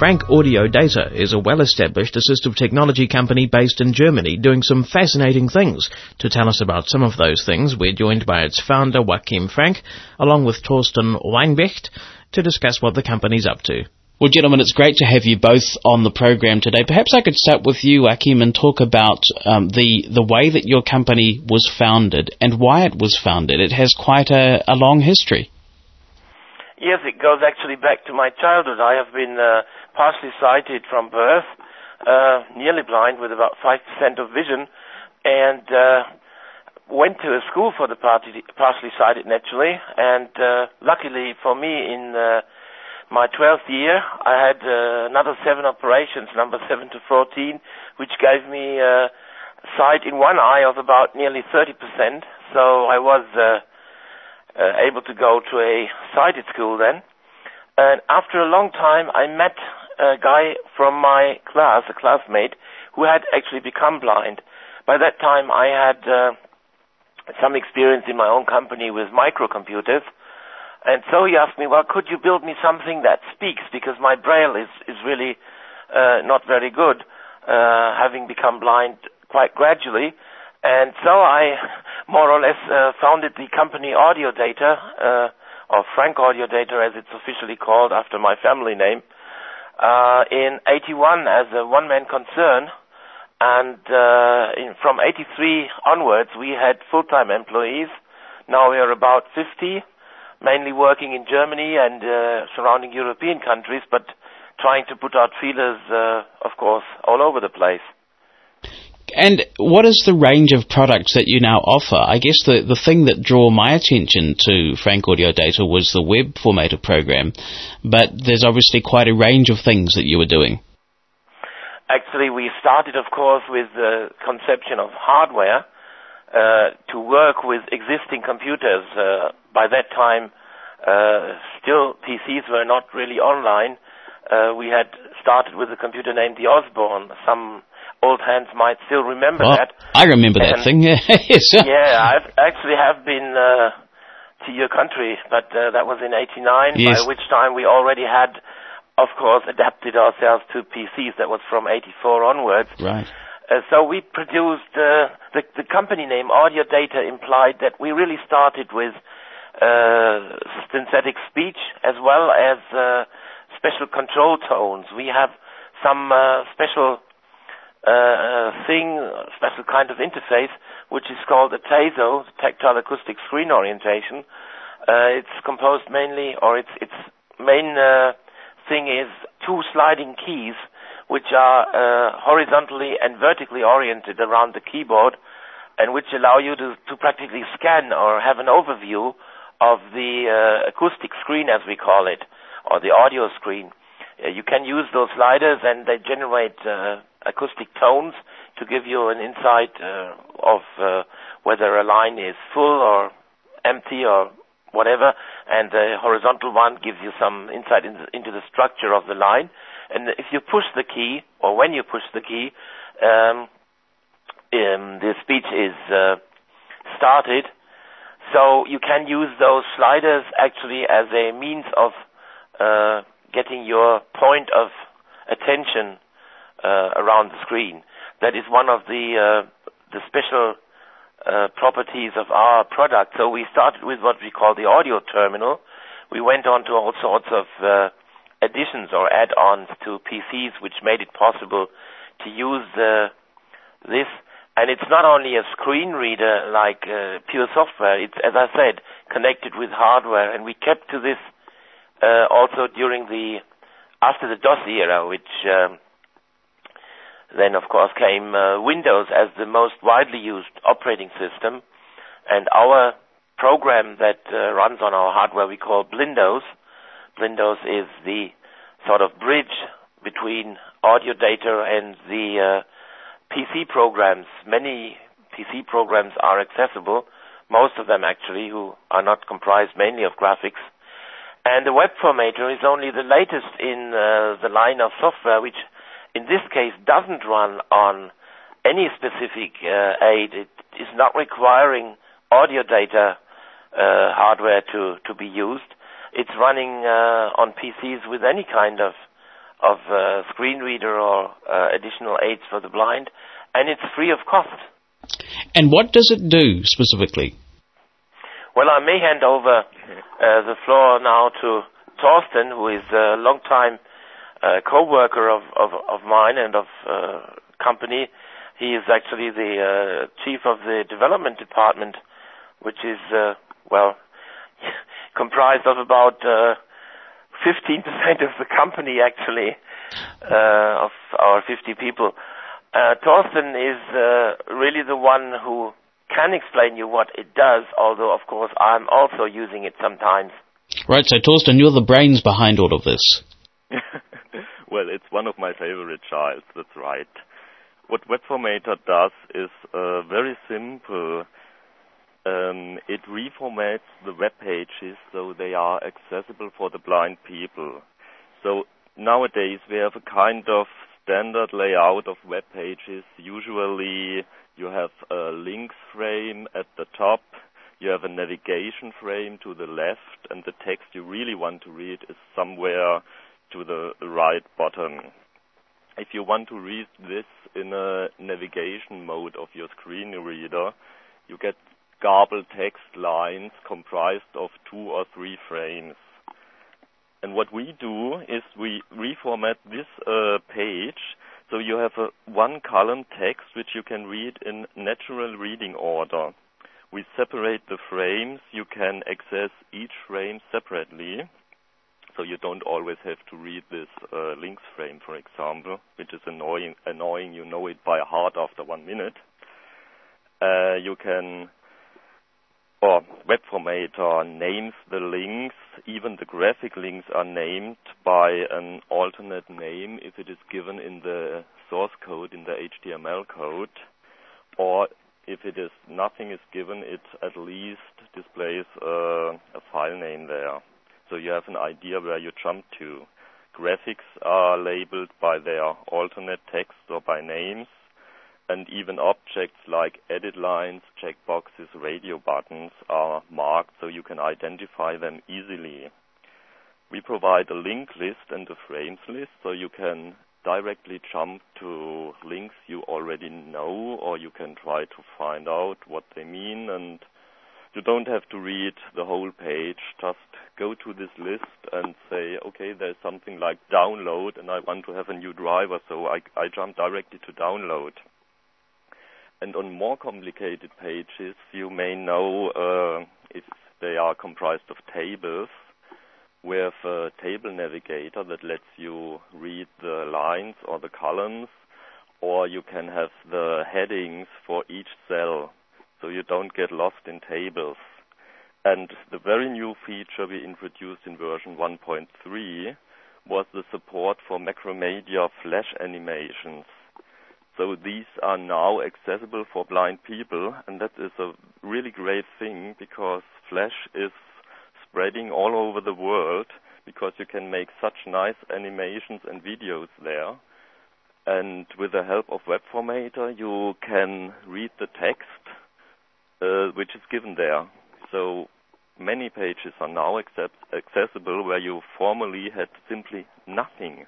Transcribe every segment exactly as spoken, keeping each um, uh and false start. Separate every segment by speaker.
Speaker 1: Frank Audio Data is a well-established assistive technology company based in Germany doing some fascinating things. To tell us about some of those things, we're joined by its founder, Joachim Frank, along with Thorsten Weinbecht, to discuss what the company's up to.
Speaker 2: Well, gentlemen, it's great to have you both on the program today. Perhaps I could start with you, Joachim, and talk about um, the the way that your company was founded and why it was founded. It has quite a, a long history.
Speaker 3: Yes, it goes actually back to my childhood. I have been uh, partially sighted from birth, uh, nearly blind with about five percent of vision, and uh, went to a school for the party, partially sighted naturally, and uh, luckily for me in uh, my twelfth year I had uh, another seven operations, number seven to fourteen, which gave me uh, sight in one eye of about nearly thirty percent, so I was uh, uh, able to go to a sighted school then. And after a long time I met a guy from my class, a classmate, who had actually become blind. By that time I had uh, some experience in my own company with microcomputers, and so he asked me, well, could you build me something that speaks, because my braille is, is really uh, not very good, uh, having become blind quite gradually. And so I more or less uh, founded the company Audio Data, uh, or Frank Audio Data as it's officially called after my family name, uh, in eighty-one as a one-man concern. And uh, in, from eighty-three onwards, we had full-time employees. Now we are about fifty, mainly working in Germany and uh, surrounding European countries, but trying to put out feelers, uh, of course, all over the place.
Speaker 2: And what is the range of products that you now offer? I guess the, the thing that drew my attention to Frank Audio Data was the web formatter program, but there's obviously quite a range of things that you were doing.
Speaker 3: Actually, we started, of course, with the conception of hardware uh, to work with existing computers. Uh, by that time, uh, still P Cs were not really online. Uh, we had started with a computer named the Osborne. Some old hands might still remember
Speaker 2: well,
Speaker 3: that.
Speaker 2: I remember and that thing, yeah. Yes.
Speaker 3: Yeah, I actually have been uh, to your country, but uh, that was in eighty-nine, yes. By which time we already had, of course, adapted ourselves to P Cs. That was from eighty-four onwards.
Speaker 2: Right.
Speaker 3: Uh, so we produced, uh, the, the company name Audio Data implied that we really started with uh, synthetic speech as well as uh, special control tones. We have some uh, special uh, thing, special kind of interface, which is called a T A S O, Tactile Acoustic Screen Orientation. Uh, it's composed mainly, or its its main uh, thing is two sliding keys, which are uh, horizontally and vertically oriented around the keyboard, and which allow you to, to practically scan or have an overview of the uh, acoustic screen, as we call it, or the audio screen. Uh, you can use those sliders, and they generate uh, acoustic tones to give you an insight uh, of uh, whether a line is full or empty or whatever, and the horizontal one gives you some insight in the, into the structure of the line. And if you push the key, or when you push the key, um, um, the speech is uh, started. So you can use those sliders actually as a means of uh, getting your point of attention uh, around the screen. That is one of the uh, the special uh, properties of our product. So we started with what we call the audio terminal. We went on to all sorts of uh, additions or add-ons to P Cs, which made it possible to use uh, this. And it's not only a screen reader like uh, pure software. It's, as I said, connected with hardware. And we kept to this uh, also during the, after the DOS era, which um, then, of course, came uh, Windows as the most widely used operating system. And our program that uh, runs on our hardware we call Blindos. Blindos is the sort of bridge between Audio Data and the uh, P C programs. Many P C programs are accessible, most of them actually, who are not comprised mainly of graphics. And the web formatter is only the latest in uh, the line of software, which in this case doesn't run on any specific uh, aid. It is not requiring Audio Data uh, hardware to, to be used. It's running uh, on P Cs with any kind of of uh, screen reader or uh, additional aids for the blind, and it's free of cost.
Speaker 2: And what does it do specifically?
Speaker 3: Well, I may hand over uh, the floor now to Torsten, who is a long-time uh, co-worker of, of, of mine and of uh, company. He is actually the uh, chief of the development department, which is, uh, well, comprised of about uh, fifteen percent of the company, actually, uh, of our fifty people. Uh, Torsten is uh, really the one who can explain you what it does, although, of course, I'm also using it sometimes.
Speaker 2: Right, so Torsten, you're the brains behind all of this.
Speaker 4: Well, it's one of my favorite childs, that's right. What Webformator does is uh, very simple. Um, it reformats the web pages so they are accessible for the blind people. So nowadays we have a kind of standard layout of web pages. Usually you have a links frame at the top, you have a navigation frame to the left, and the text you really want to read is somewhere to the right bottom. If you want to read this in a navigation mode of your screen reader, you get garbled text lines comprised of two or three frames. And what we do is we reformat this uh, page so you have a one column text which you can read in natural reading order. We separate the frames. You can access each frame separately, so you don't always have to read this uh, links frame, for example, which is annoying. Annoying, you know it by heart after one minute. Uh, you can, or Webformator names the links. Even the graphic links are named by an alternate name if it is given in the source code, in the H T M L code, or if it is nothing is given, it at least displays uh, a file name there. So you have an idea where you jump to. Graphics are labeled by their alternate text or by names, and even objects like edit lines, checkboxes, radio buttons are marked so you can identify them easily. We provide a link list and a frames list so you can directly jump to links you already know, or you can try to find out what they mean, and you don't have to read the whole page. Just go to this list and say, okay, there's something like download, and I want to have a new driver, so I, I jump directly to download. And on more complicated pages, you may know uh, if they are comprised of tables. We have a table navigator that lets you read the lines or the columns, or you can have the headings for each cell, so you don't get lost in tables. And the very new feature we introduced in version one point three was the support for Macromedia Flash animations. So these are now accessible for blind people, and that is a really great thing because Flash is spreading all over the world because you can make such nice animations and videos there. And with the help of Webformator, you can read the text uh, which is given there. So many pages are now accept- accessible where you formerly had simply nothing.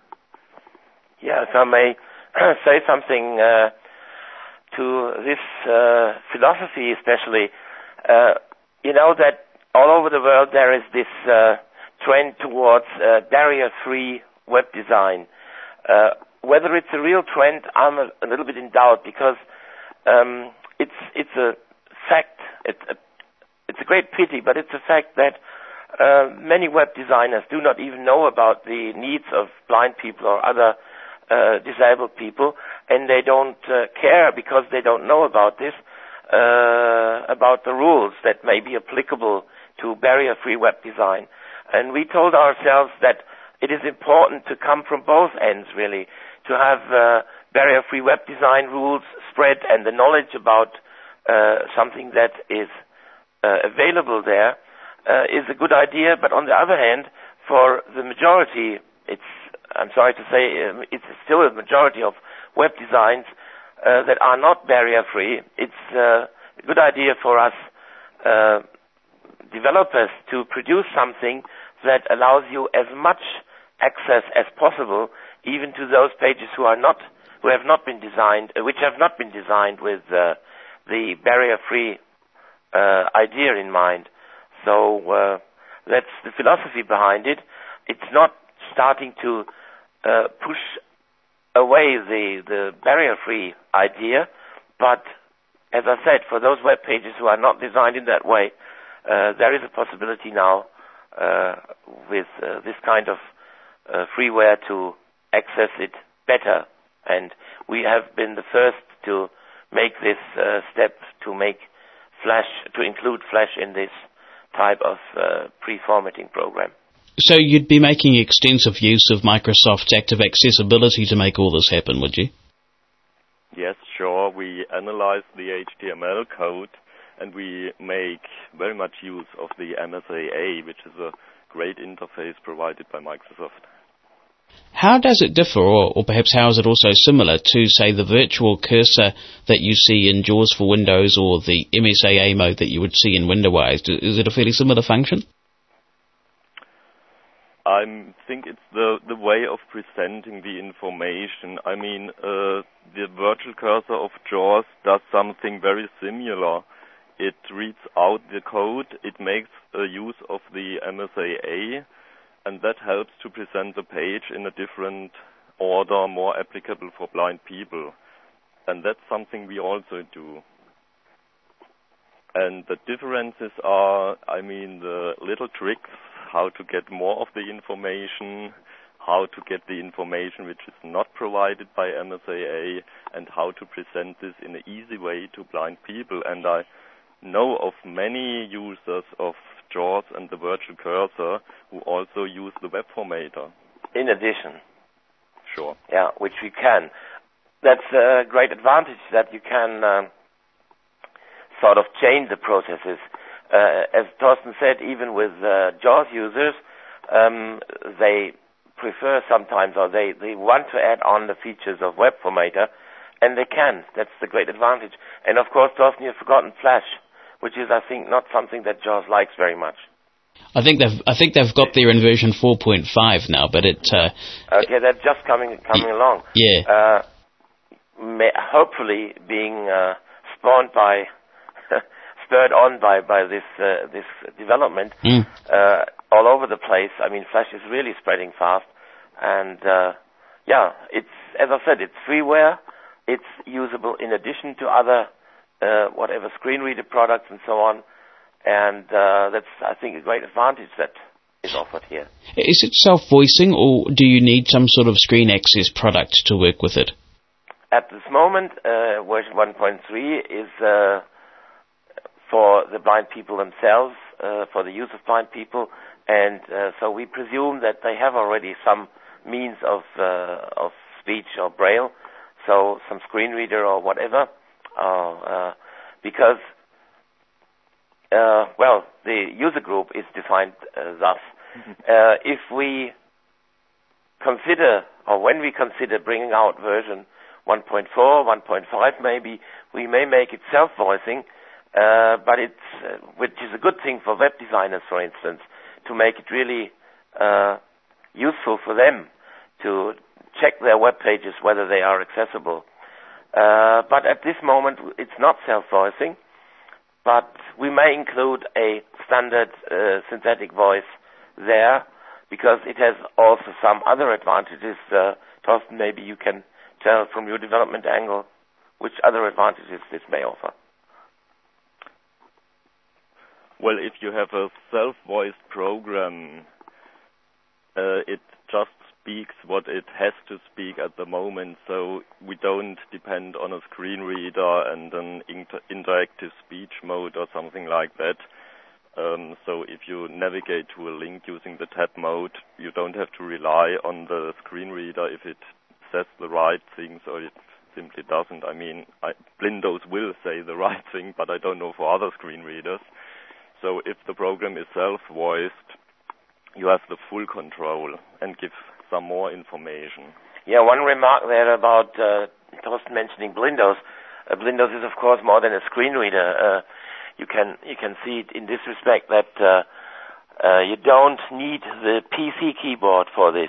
Speaker 3: Yes, I may say something uh, to this uh, philosophy especially. Uh, you know that all over the world there is this uh, trend towards uh, barrier-free web design. Uh, whether it's a real trend, I'm a, a little bit in doubt because um, it's it's a fact. It's a, it's a great pity, but it's a fact that uh, many web designers do not even know about the needs of blind people or other uh, disabled people, and they don't uh, care because they don't know about this, uh, about the rules that may be applicable to barrier-free web design. And we told ourselves that it is important to come from both ends, really, to have uh, barrier-free web design rules spread and the knowledge about uh, something that is uh, available there uh, is a good idea. But on the other hand, for the majority, it's, I'm sorry to say, um, it's still a majority of web designs uh, that are not barrier-free. It's uh, a good idea for us uh, developers to produce something that allows you as much access as possible even to those pages who are not, who have not been designed, uh, which have not been designed with uh, the barrier-free uh, idea in mind. So uh, that's the philosophy behind it. It's not starting to uh, push away the, the barrier-free idea, but as I said, for those web pages who are not designed in that way, uh, there is a possibility now uh, with uh, this kind of uh, freeware to access it better. And we have been the first to make this uh, step to make Flash, to include Flash in this type of uh, pre-formatting program.
Speaker 2: So you'd be making extensive use of Microsoft's active accessibility to make all this happen, would you?
Speaker 4: Yes, sure. We analyze the H T M L code and we make very much use of the M S A A, which is a great interface provided by Microsoft.
Speaker 2: How does it differ, or, or perhaps how is it also similar to, say, the virtual cursor that you see in JAWS for Windows or the M S A A mode that you would see in Windows? Is it a fairly similar function?
Speaker 4: I think it's the, the way of presenting the information. I mean, uh, the virtual cursor of JAWS does something very similar. It reads out the code, it makes uh, use of the M S A A, and that helps to present the page in a different order, more applicable for blind people. And that's something we also do. And the differences are, I mean, the little tricks, how to get more of the information, how to get the information which is not provided by M S A A, and how to present this in an easy way to blind people. And I know of many users of JAWS and the virtual cursor who also use the web formatter.
Speaker 3: In addition.
Speaker 4: Sure.
Speaker 3: Yeah, which we can. That's a great advantage that you can uh, sort of change the processes. Uh, as Thorsten said, even with uh, JAWS users, um, they prefer sometimes, or they, they want to add on the features of web formatter, and they can. That's the great advantage. And of course, Thorsten, you've forgotten Flash, which is, I think, not something that JAWS likes very much.
Speaker 2: I think they've I think they've got there in version four point five now, but it. Uh,
Speaker 3: okay, that's just coming coming
Speaker 2: y-
Speaker 3: along.
Speaker 2: Yeah.
Speaker 3: Uh, may, hopefully, being uh, spawned by. spurred on by, by this uh, this development
Speaker 2: mm.
Speaker 3: uh, all over the place. I mean, Flash is really spreading fast, and uh, yeah, it's, as I said, it's freeware. It's usable in addition to other uh, whatever screen reader products and so on, and uh, that's, I think, a great advantage that is offered here.
Speaker 2: Is it self-voicing, or do you need some sort of screen access product to work with it?
Speaker 3: At this moment, uh, version one point three is uh, for the blind people themselves, uh, for the use of blind people, and uh, so we presume that they have already some means of uh, of speech or braille, so some screen reader or whatever, uh, uh, because uh, well, the user group is defined uh, thus. Mm-hmm. Uh, if we consider, or when we consider bringing out version one point four, one point five maybe, we may make it self-voicing. Uh, but it's, uh, which is a good thing for web designers, for instance, to make it really uh, useful for them to check their web pages whether they are accessible. Uh, but at this moment, it's not self-voicing, but we may include a standard uh, synthetic voice there because it has also some other advantages. Uh, Thorsten, maybe you can tell from your development angle which other advantages this may offer.
Speaker 4: Well, if you have a self-voiced program, uh, it just speaks what it has to speak at the moment, so we don't depend on a screen reader and an inter- interactive speech mode or something like that. Um, so if you navigate to a link using the tab mode, you don't have to rely on the screen reader if it says the right things or it simply doesn't. I mean, I, Blindos will say the right thing, but I don't know for other screen readers. So if the program is self-voiced, you have the full control and give some more information.
Speaker 3: Yeah, one remark there about uh, Thorsten mentioning Blindos. Uh, Blindos is, of course, more than a screen reader. Uh, you can you can see it in this respect that uh, uh, you don't need the P C keyboard for this.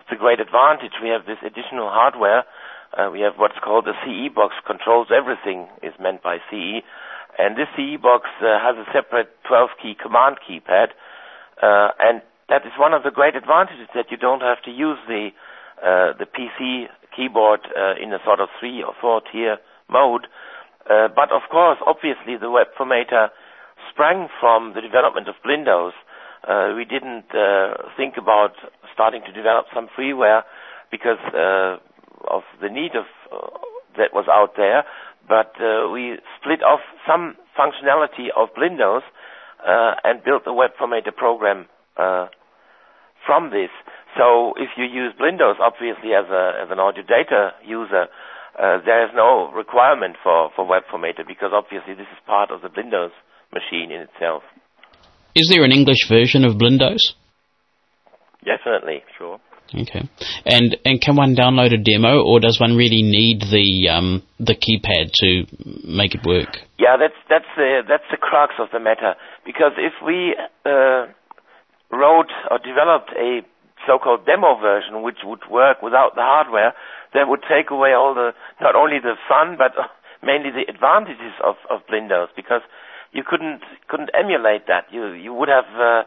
Speaker 3: it's a great advantage. We have this additional hardware. Uh, we have what's called the C E box, controls everything is meant by C E. And this C E box uh, has a separate twelve key command keypad. Uh, and that is one of the great advantages, that you don't have to use the uh, the P C keyboard uh, in a sort of three or four tier mode. Uh, but of course, obviously, the web formatter sprang from the development of Blindos. Uh, we didn't uh, think about starting to develop some freeware because uh, of the need of uh, that was out there. But uh, we split off some functionality of Blindos uh, and built a web formatter program uh, from this. So if you use Blindos, obviously as a as an audio data user, uh, there is no requirement for, for web formatter, because obviously this is part of the Blindos machine in itself.
Speaker 2: Is there an English version of Blindos?
Speaker 3: Definitely, sure.
Speaker 2: Okay. And and can one download a demo, or does one really need the um, the keypad to make it work?
Speaker 3: Yeah, that's that's the that's the crux of the matter. Because if we uh, wrote or developed a so-called demo version which would work without the hardware, that would take away all the not only the fun but mainly the advantages of, of Blindos, because you couldn't couldn't emulate that. You you would have uh,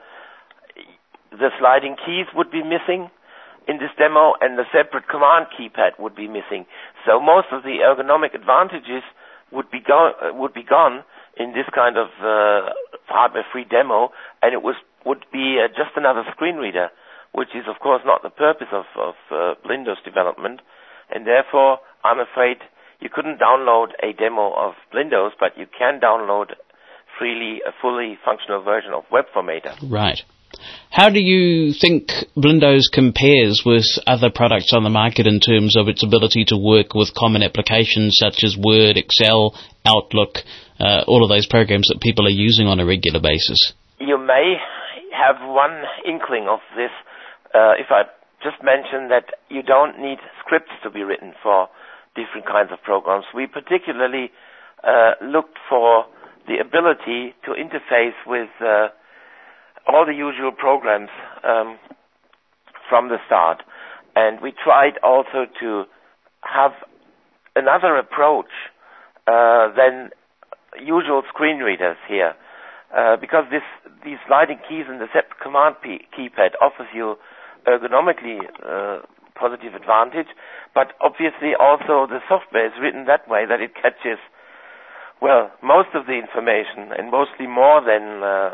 Speaker 3: the sliding keys would be missing in this demo, and the separate command keypad would be missing. So most of the ergonomic advantages would be gone would be gone in this kind of uh, hardware-free demo, and it was would be uh, just another screen reader, which is of course not the purpose of, of uh, Blindos development, and therefore I'm afraid you couldn't download a demo of Blindos, but you can download freely a fully functional version of web formatter.
Speaker 2: Right. How do you think Blindos compares with other products on the market in terms of its ability to work with common applications such as Word, Excel, Outlook, uh, all of those programs that people are using on a regular basis?
Speaker 3: You may have one inkling of this uh, if I just mention that you don't need scripts to be written for different kinds of programs. We particularly uh, looked for the ability to interface with uh, all the usual programs um, from the start. And we tried also to have another approach uh, than usual screen readers here, uh, because this, these sliding keys and the separate command p- keypad offers you ergonomically uh, positive advantage, but obviously also the software is written that way that it catches, well, most of the information, and mostly more than uh,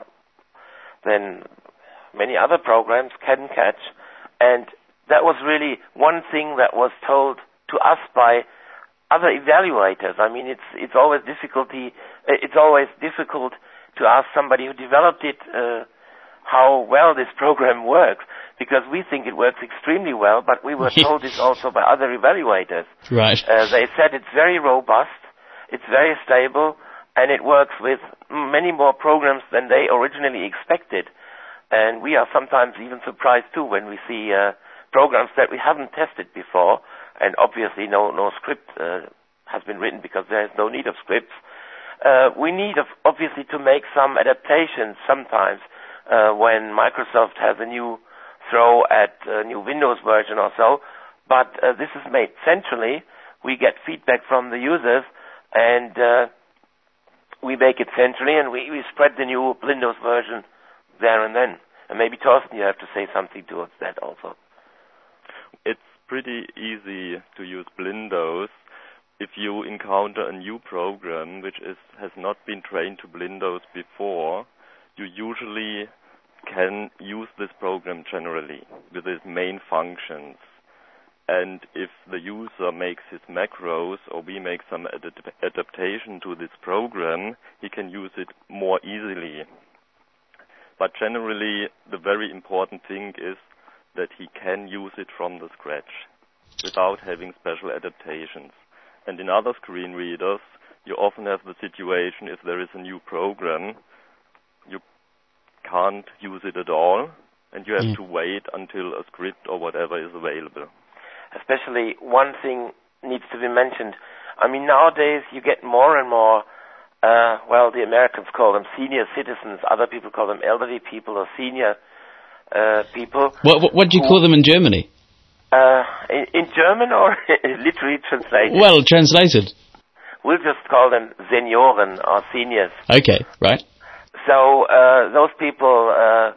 Speaker 3: than many other programs can catch. And that was really one thing that was told to us by other evaluators. I mean, it's it's always difficulty. It's always difficult to ask somebody who developed it uh, how well this program works, because we think it works extremely well, but we were told this also by other evaluators.
Speaker 2: Right.
Speaker 3: Uh, they said it's very robust, it's very stable, and it works with many more programs than they originally expected. And we are sometimes even surprised too when we see uh, programs that we haven't tested before, and obviously no no script uh, has been written because there is no need of scripts. Uh, we need of, obviously to make some adaptations sometimes uh, when Microsoft has a new throw at a new Windows version or so, but uh, this is made centrally. We get feedback from the users, and uh, we make it centrally, and we, we spread the new Blindos version there and then. And maybe, Torsten, you have to say something towards that also.
Speaker 4: It's pretty easy to use Blindos if you encounter a new program which is has not been trained to Blindos before. You usually can use this program generally with its main functions. And if the user makes his macros, or we make some ad- adaptation to this program, he can use it more easily. But generally, the very important thing is that he can use it from the scratch without having special adaptations. And in other screen readers, you often have the situation, if there is a new program, you can't use it at all, and you have mm. to wait until a script or whatever is available.
Speaker 3: Especially one thing needs to be mentioned. I mean, nowadays you get more and more, uh, well, the Americans call them senior citizens, other people call them elderly people or senior uh, people.
Speaker 2: What, what, what do you
Speaker 3: who,
Speaker 2: call them in Germany?
Speaker 3: Uh, in, in German or literally translated?
Speaker 2: Well, translated.
Speaker 3: We'll just call them Senioren or seniors.
Speaker 2: Okay, right.
Speaker 3: So uh, those people uh,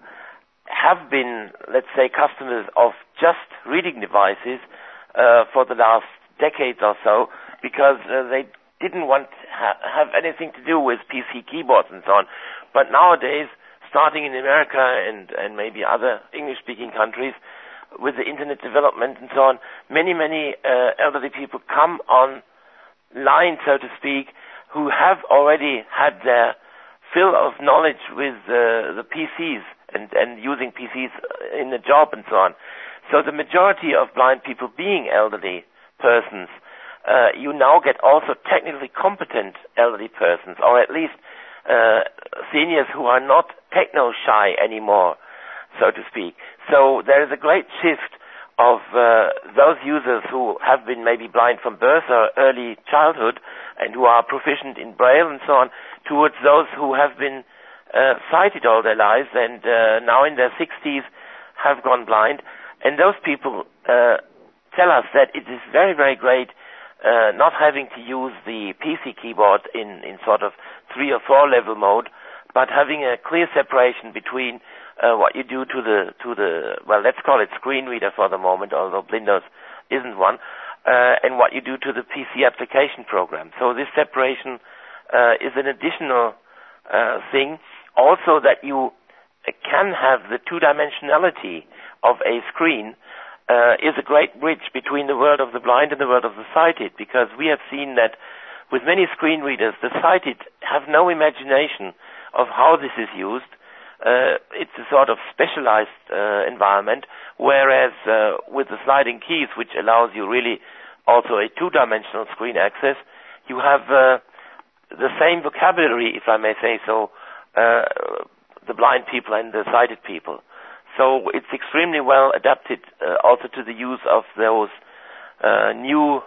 Speaker 3: have been, let's say, customers of just reading devices uh, for the last decades or so, because uh, they didn't want to ha- have anything to do with P C keyboards and so on. But nowadays, starting in America and, and maybe other English-speaking countries, with the internet development and so on, many, many uh, elderly people come on line, so to speak, who have already had their fill of knowledge with uh, the P Cs and, and using P Cs in the job and so on. So the majority of blind people being elderly persons, uh, you now get also technically competent elderly persons, or at least uh, seniors who are not techno-shy anymore, so to speak. So there is a great shift of uh, those users who have been maybe blind from birth or early childhood and who are proficient in Braille and so on, towards those who have been uh, sighted all their lives and uh, now in their sixties have gone blind. And those people uh, tell us that it is very, very great uh, not having to use the P C keyboard in, in sort of three or four level mode, but having a clear separation between Uh, what you do to the, to the, well, let's call it screen reader for the moment, although Blindos isn't one, uh, and what you do to the P C application program. So this separation uh, is an additional uh, thing. Also that you can have the two-dimensionality of a screen uh, is a great bridge between the world of the blind and the world of the sighted, because we have seen that with many screen readers, the sighted have no imagination of how this is used. Uh, it's a sort of specialized uh, environment, whereas uh, with the sliding keys, which allows you really also a two-dimensional screen access, you have uh, the same vocabulary, if I may say so, uh, the blind people and the sighted people. So it's extremely well adapted uh, also to the use of those uh, new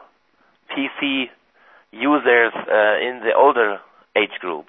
Speaker 3: P C users uh, in the older age group.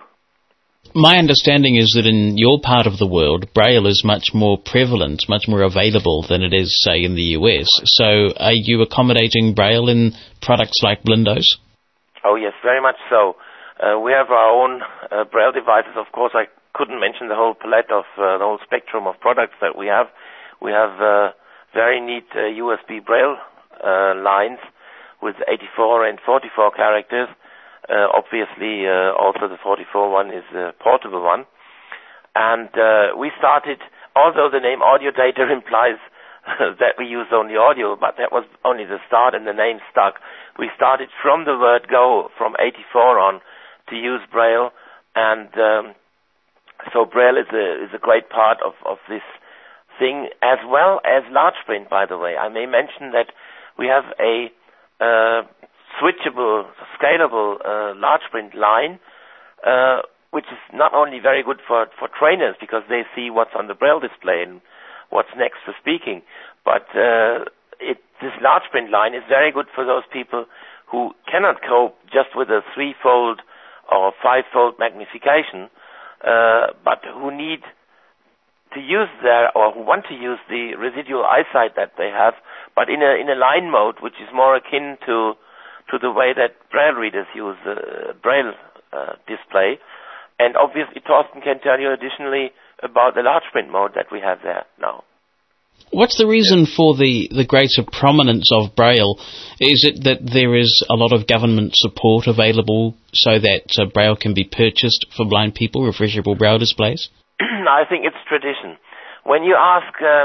Speaker 2: My understanding is that in your part of the world, Braille is much more prevalent, much more available than it is, say, in the U S. So are you accommodating Braille in products like Blindos?
Speaker 3: Oh, yes, very much so. Uh, we have our own uh, Braille devices. Of course, I couldn't mention the whole palette of uh, the whole spectrum of products that we have. We have uh, very neat uh, U S B Braille uh, lines with eighty-four and forty-four characters. Uh, obviously, uh, also the forty-four one is a portable one. And uh, we started, although the name Audio Data implies that we use only audio, but that was only the start and the name stuck. We started from the word go, from eighty-four on, to use Braille. And um, so Braille is a, is a great part of, of this thing, as well as large print, by the way. I may mention that we have a uh, switchable, scalable uh, large print line, uh, which is not only very good for, for trainers because they see what's on the Braille display and what's next for speaking, but uh, it, this large print line is very good for those people who cannot cope just with a three-fold or five-fold magnification, uh, but who need to use their, or who want to use the residual eyesight that they have, but in a in a line mode, which is more akin to to the way that Braille readers use the Braille uh, display. And obviously, Torsten can tell you additionally about the large print mode that we have there now.
Speaker 2: What's the reason for the, the greater prominence of Braille? Is it that there is a lot of government support available so that uh, Braille can be purchased for blind people, refreshable Braille displays?
Speaker 3: I think it's tradition. When you ask uh,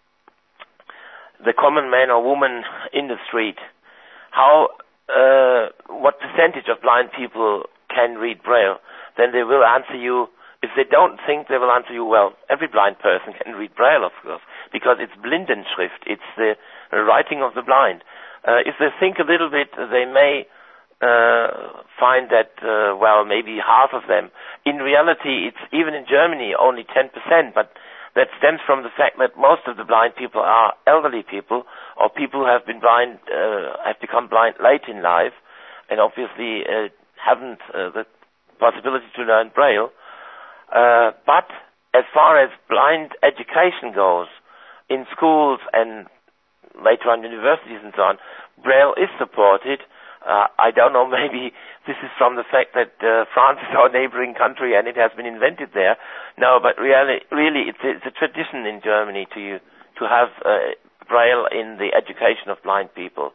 Speaker 3: the common man or woman in the street how Uh, what percentage of blind people can read Braille, then they will answer you. If they don't think, they will answer you, well, every blind person can read Braille, of course, because it's Blindenschrift. It's the writing of the blind. Uh, if they think a little bit, they may uh, find that, uh, well, maybe half of them. In reality, it's even in Germany only ten percent, but that stems from the fact that most of the blind people are elderly people or people who have been blind, uh, have become blind late in life and obviously uh, haven't uh, the possibility to learn Braille. Uh, but as far as blind education goes, in schools and later on universities and so on, Braille is supported. Uh, I don't know, maybe this is from the fact that uh, France is our neighboring country and it has been invented there. No, but really, really, it's a, it's a tradition in Germany to to have uh, Braille in the education of blind people.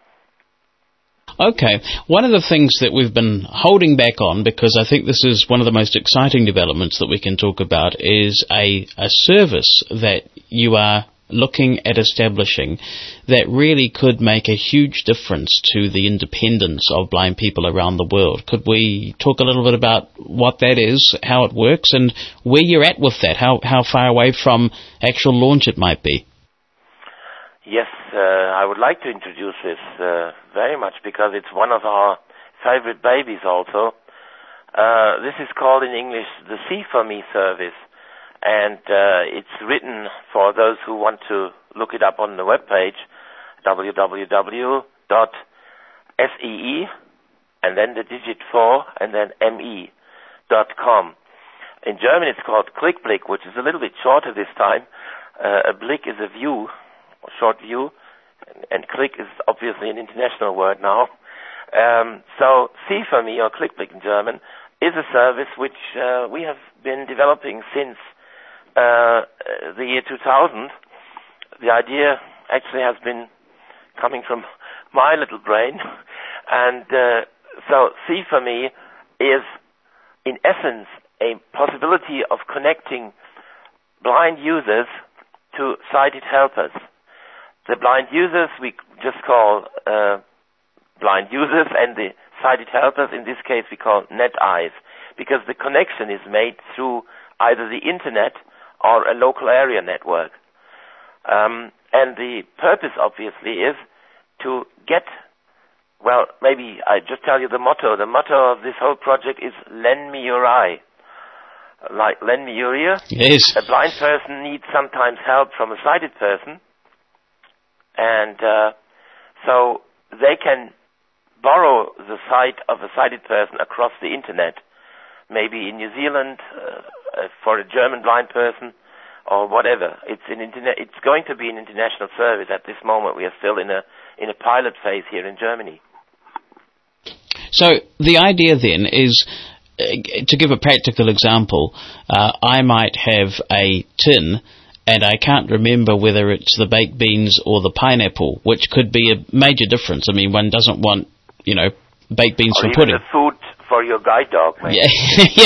Speaker 2: Okay. One of the things that we've been holding back on, because I think this is one of the most exciting developments that we can talk about, is a, a service that you are looking at establishing that really could make a huge difference to the independence of blind people around the world. Could we talk a little bit about what that is, how it works, and where you're at with that, how, how far away from actual launch it might be?
Speaker 3: Yes, uh, I would like to introduce this uh, very much because it's one of our favorite babies also. Uh, this is called in English the See For Me service. And uh, it's written for those who want to look it up on the webpage, w w w dot see, and then the digit four, and then me dot com. In German it's called Klickblick, which is a little bit shorter this time. Uh, a blick is a view, a short view, and, and click is obviously an international word now. Um, so See For Me, or Klickblick in German, is a service which uh, we have been developing since Uh, the year two thousand. The idea actually has been coming from my little brain, and uh, so See For Me is, in essence, a possibility of connecting blind users to sighted helpers. The blind users we just call uh, blind users, and the sighted helpers, in this case, we call net eyes, because the connection is made through either the internet or a local area network. Um, and the purpose, obviously, is to get, well, maybe I just tell you the motto. The motto of this whole project is lend me your eye. Like, lend me your ear.
Speaker 2: Yes.
Speaker 3: A blind person needs sometimes help from a sighted person. And uh, so they can borrow the sight of a sighted person across the internet. Maybe in New Zealand, uh, uh, for a German blind person, or whatever. It's an internet. It's going to be an international service. At this moment, we are still in a in a pilot phase here in Germany.
Speaker 2: So the idea then is, uh, to give a practical example, uh, I might have a tin, and I can't remember whether it's the baked beans or the pineapple, which could be a major difference. I mean, one doesn't want, you know, baked beans
Speaker 3: or
Speaker 2: for pudding.
Speaker 3: The food for your guide dog, maybe.
Speaker 2: Yeah,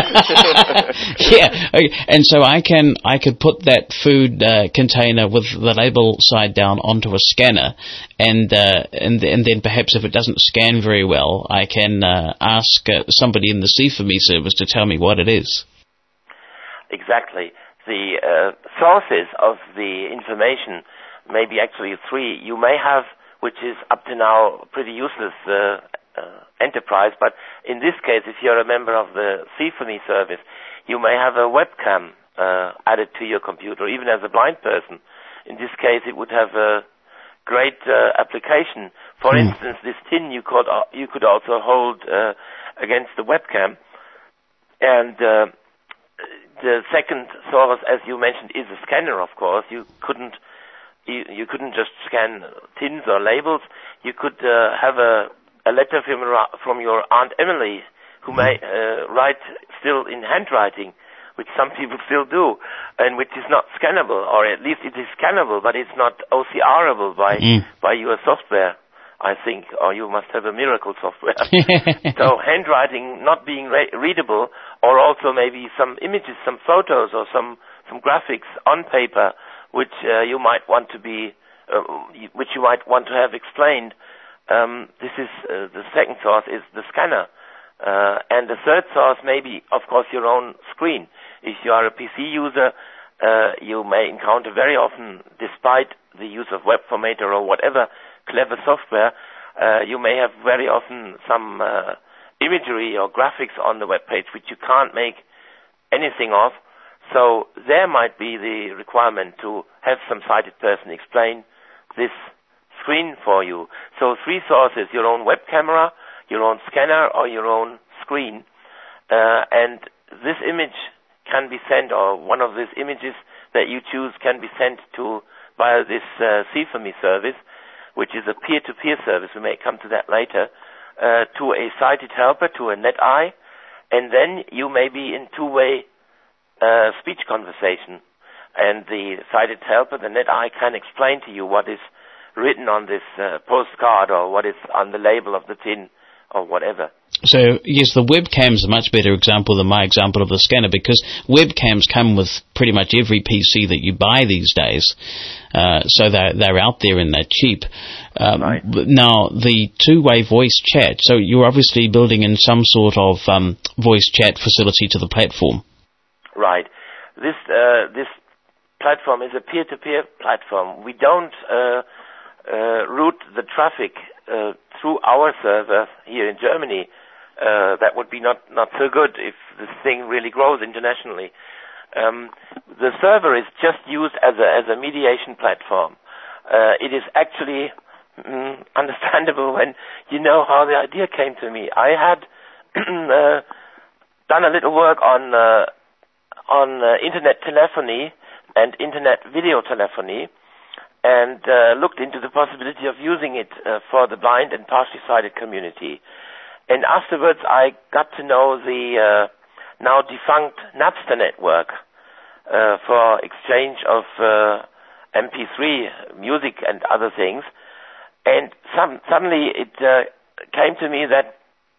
Speaker 2: yeah. Okay. And so I can I could put that food uh, container with the label side down onto a scanner, and uh, and and then perhaps if it doesn't scan very well, I can uh, ask uh, somebody in the See For Me service to tell me what it is.
Speaker 3: Exactly. The uh, sources of the information may be actually three. You may have, which is up to now pretty useless. Uh, Uh, enterprise, but in this case, if you're a member of the See For Me service, you may have a webcam uh, added to your computer, even as a blind person. In this case, it would have a great uh, application. For mm. instance, this tin you could uh, you could also hold uh, against the webcam. And uh, the second source, as you mentioned, is a scanner. Of course, you couldn't you, you couldn't just scan tins or labels. You could uh, have a a letter from, from your Aunt Emily, who may uh, write still in handwriting, which some people still do, and which is not scannable, or at least it is scannable, but it's not O C R-able by, mm. by your software, I think, or you must have a miracle software. So handwriting not being re- readable, or also maybe some images, some photos, or some, some graphics on paper, which uh, you might want to be, uh, which you might want to have explained. Um, this is uh, the second source is the scanner, uh, and the third source may be, of course, your own screen. If you are a P C user, uh, you may encounter very often, despite the use of Web Formatter or whatever clever software, uh, you may have very often some uh, imagery or graphics on the web page which you can't make anything of. So there might be the requirement to have some sighted person explain this screen for you. So three sources: your own web camera, your own scanner, or your own screen. Uh, and this image can be sent, or one of these images that you choose can be sent to via this uh, See For Me service, which is a peer-to-peer service, we may come to that later, uh, to a sighted helper, to a NetEye, and then you may be in two-way uh, speech conversation. And the sighted helper, the NetEye, can explain to you what is written on this uh, postcard or what is on the label of the tin or whatever.
Speaker 2: So, yes, the webcam's a much better example than my example of the scanner, because webcams come with pretty much every P C that you buy these days. Uh, so they're, they're out there and they're cheap. Um,
Speaker 3: right.
Speaker 2: Now, the two-way voice chat, so you're obviously building in some sort of um, voice chat facility to the platform.
Speaker 3: Right. This uh, this platform is a peer-to-peer platform. We don't uh, uh, route the traffic uh, through our server here in Germany. Uh, that would be not, not so good if this thing really grows internationally. Um, the server is just used as a, as a mediation platform. Uh, it is actually mm, understandable when you know how the idea came to me. I had uh, done a little work on uh, on uh, internet telephony and internet video telephony, and uh, looked into the possibility of using it uh, for the blind and partially sighted community. And afterwards I got to know the uh, now defunct Napster network uh, for exchange of uh, M P three music and other things. And some, suddenly it uh, came to me that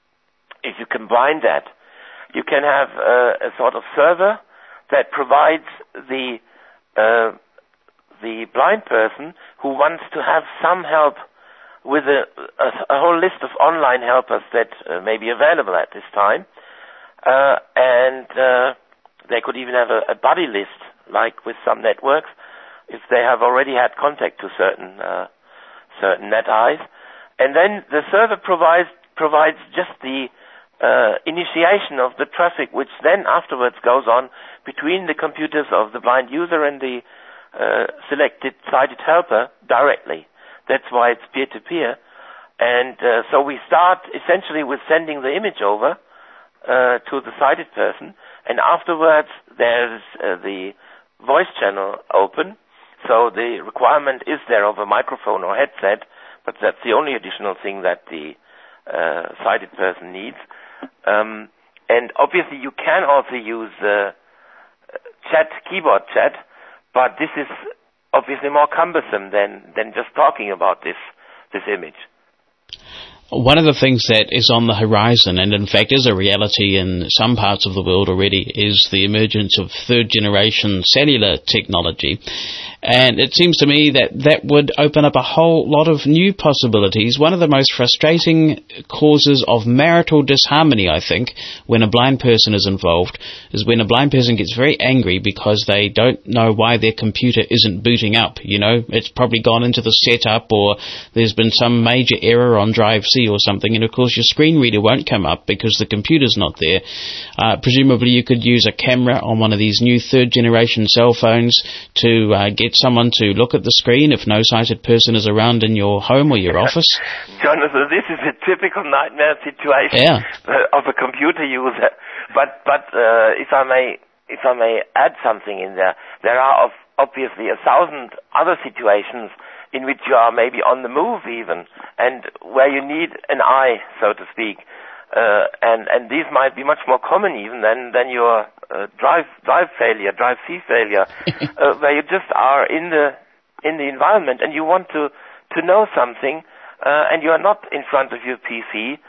Speaker 3: if you combine that, you can have uh, a sort of server that provides the uh, the blind person who wants to have some help with a, a, a whole list of online helpers that uh, may be available at this time, uh, and uh, they could even have a, a buddy list, like with some networks, if they have already had contact to certain uh, certain NetEyes. And then the server provides provides just the uh, initiation of the traffic, which then afterwards goes on between the computers of the blind user and the uh, selected sighted helper directly. That's why it's peer-to-peer. And uh, so we start essentially with sending the image over uh, to the sighted person, and afterwards there's uh, the voice channel open. So the requirement is there of a microphone or headset, but that's the only additional thing that the uh, sighted person needs. Um, and obviously you can also use uh, chat, keyboard chat, but this is obviously more cumbersome than, than just talking about this this image.
Speaker 2: One of the things that is on the horizon, and in fact is a reality in some parts of the world already, is the emergence of third-generation cellular technology. And it seems to me that that would open up a whole lot of new possibilities. One of the most frustrating causes of marital disharmony, I think, when a blind person is involved, is when a blind person gets very angry because they don't know why their computer isn't booting up. You know, it's probably gone into the setup, or there's been some major error on drive C or something, and of course your screen reader won't come up because the computer's not there. Uh, presumably you could use a camera on one of these new third-generation cell phones to uh, get someone to look at the screen if no sighted person is around in your home or your office.
Speaker 3: Jonathan, this is a typical nightmare situation
Speaker 2: yeah.
Speaker 3: of a computer user. But but uh, if I may if I may add something in there, there are of obviously a thousand other situations in which you are maybe on the move even, and where you need an eye, so to speak. Uh, and, and these might be much more common even than, than your uh, drive drive failure, drive C failure, uh, where you just are in the in the environment and you want to, to know something, uh, and you are not in front of your P C,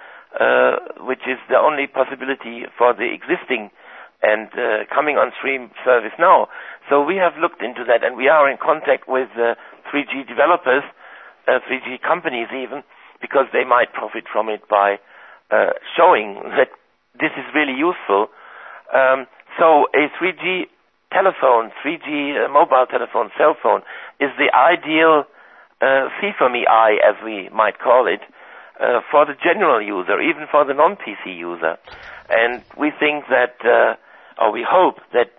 Speaker 3: uh, which is the only possibility for the existing and uh, coming on stream service now. So we have looked into that, and we are in contact with uh, three G developers, uh, three G companies even, because they might profit from it by uh, showing that this is really useful. Um, so a three G telephone, three G uh, mobile telephone, cell phone, is the ideal uh, See For Me eye, as we might call it, uh, for the general user, even for the non-P C user. And we think that, uh, or we hope that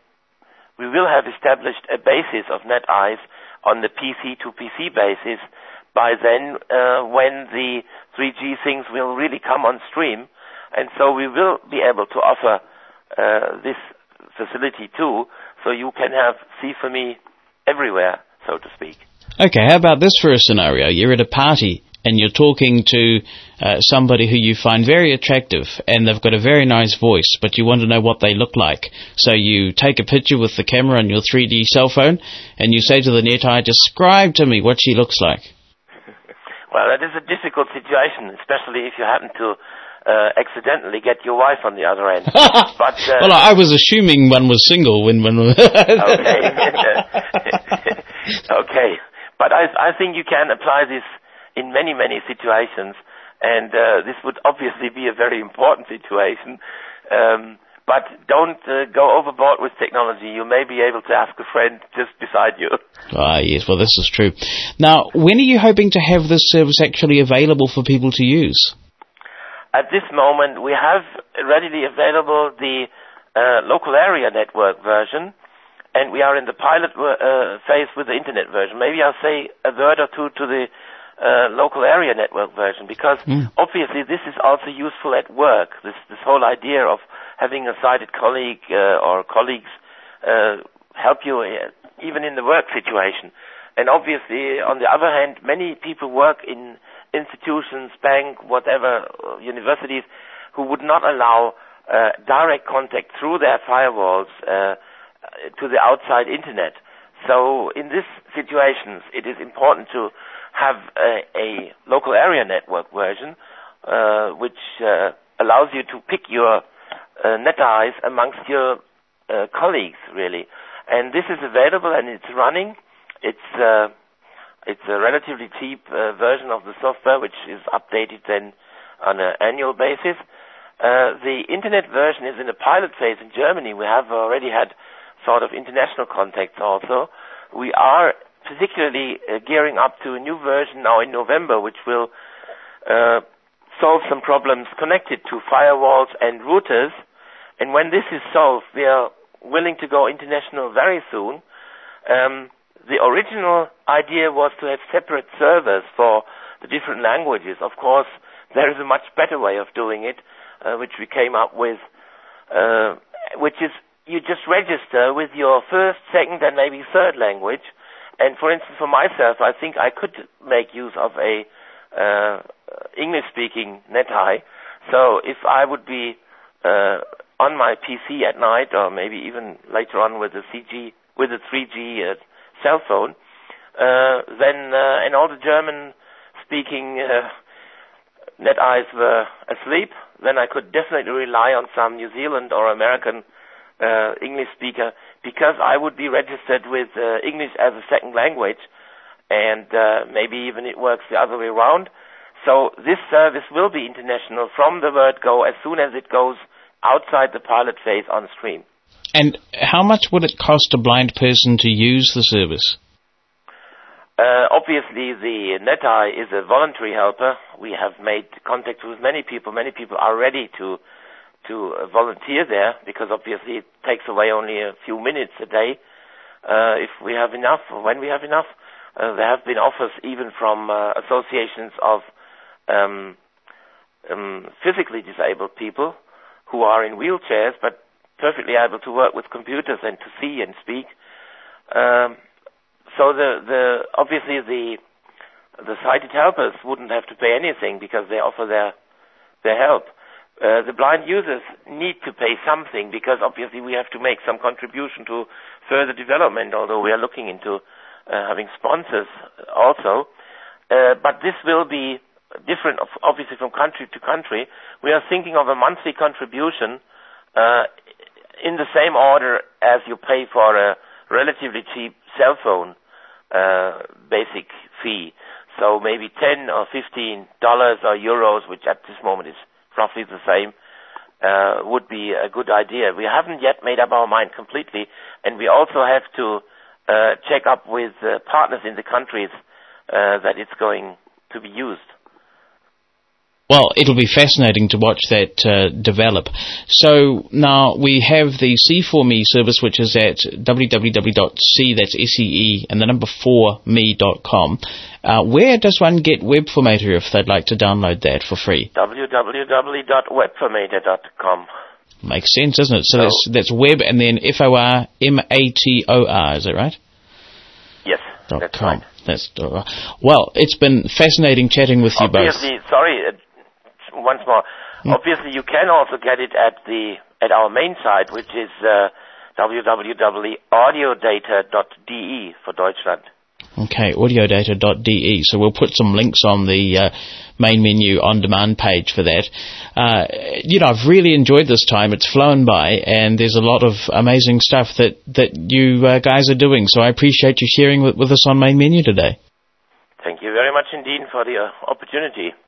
Speaker 3: we will have established a basis of NetEyes on the P C to P C basis by then, uh, when the three G things will really come on stream. And so we will be able to offer uh, this facility too, so you can have See For Me everywhere, so to speak.
Speaker 2: Okay, how about this for a scenario? You're at a party and you're talking to uh, somebody who you find very attractive, and they've got a very nice voice, but you want to know what they look like. So you take a picture with the camera on your three D cell phone, and you say to the NetEye, describe to me what she looks like.
Speaker 3: Well, that is a difficult situation, especially if you happen to uh, accidentally get your wife on the other end. But uh,
Speaker 2: well, I was assuming one was single when... when
Speaker 3: okay. Okay. But I, I think you can apply this in many, many situations, and uh, this would obviously be a very important situation. Um, but don't uh, go overboard with technology. You may be able to ask a friend just beside you.
Speaker 2: Ah, yes, well, this is true. Now, when are you hoping to have this service actually available for people to use?
Speaker 3: At this moment, we have readily available the uh, local area network version, and we are in the pilot uh, phase with the internet version. Maybe I'll say a word or two to the uh, local area network version, because mm. obviously this is also useful at work, this, this whole idea of having a sighted colleague uh, or colleagues uh, help you uh, even in the work situation. And obviously, on the other hand, many people work in institutions, bank, whatever, uh, universities, who would not allow uh, direct contact through their firewalls uh, to the outside internet. So in these situations, it is important to have a, a local area network version, uh, which uh, allows you to pick your uh, NetEyes amongst your uh, colleagues, really. And this is available and it's running. It's uh, it's a relatively cheap uh, version of the software, which is updated then on an annual basis. Uh, the internet version is in a pilot phase in Germany. We have already had sort of international contacts also. We are particularly uh, gearing up to a new version now in November, which will uh, solve some problems connected to firewalls and routers. And when this is solved, we are willing to go international very soon. Um, the original idea was to have separate servers for the different languages. Of course, there is a much better way of doing it, uh, which we came up with, uh, which is you just register with your first, second, and maybe third language. And for instance, for myself, I think I could make use of a uh, English-speaking NetEye. So if I would be uh, on my P C at night, or maybe even later on with a C G, with a three G uh, cell phone, uh, then uh, and all the German-speaking uh, NetEyes were asleep, then I could definitely rely on some New Zealand or American uh, English speaker, because I would be registered with uh, English as a second language, and uh, maybe even it works the other way around. So this service will be international from the word go as soon as it goes outside the pilot phase on stream.
Speaker 2: And how much would it cost a blind person to use the service?
Speaker 3: Uh, obviously, the NetEye is a voluntary helper. We have made contact with many people. Many people are ready to to uh, volunteer there, because obviously it takes away only a few minutes a day. Uh, if we have enough, or when we have enough, uh, there have been offers even from uh, associations of um, um, physically disabled people who are in wheelchairs but perfectly able to work with computers and to see and speak. Um, so the, the obviously the the sighted helpers wouldn't have to pay anything because they offer their their help. Uh, the blind users need to pay something because obviously we have to make some contribution to further development, although we are looking into uh, having sponsors also. Uh, but this will be different, obviously, from country to country. We are thinking of a monthly contribution uh, in the same order as you pay for a relatively cheap cell phone uh, basic fee. So maybe ten or fifteen dollars or euros, which at this moment is roughly the same, uh, would be a good idea. We haven't yet made up our mind completely, and we also have to uh, check up with uh, partners in the countries uh, that it's going to be used.
Speaker 2: Well, it'll be fascinating to watch that uh, develop. So now we have the C four Me service, which is at w w w dot c, that's S E E, and the number four me dot com. Uh, where does one get WebFormator if they'd like to download that for free?
Speaker 3: w w w dot webformator dot com.
Speaker 2: Makes sense, doesn't it? So, so that's, that's web and then F O R M A T O R, is that right?
Speaker 3: Yes,
Speaker 2: Dot
Speaker 3: that's
Speaker 2: com.
Speaker 3: right.
Speaker 2: That's uh, well, it's been fascinating chatting with you
Speaker 3: Obviously,
Speaker 2: both.
Speaker 3: sorry, uh, once more. Mm. Obviously, you can also get it at the at our main site, which is uh, w w w dot audiodata dot d e for Deutschland.
Speaker 2: Okay, audiodata dot d e. So we'll put some links on the uh, main menu on-demand page for that. Uh, you know, I've really enjoyed this time. It's flown by, and there's a lot of amazing stuff that, that you uh, guys are doing. So I appreciate you sharing with, with us on Main Menu today.
Speaker 3: Thank you very much indeed for the uh, opportunity.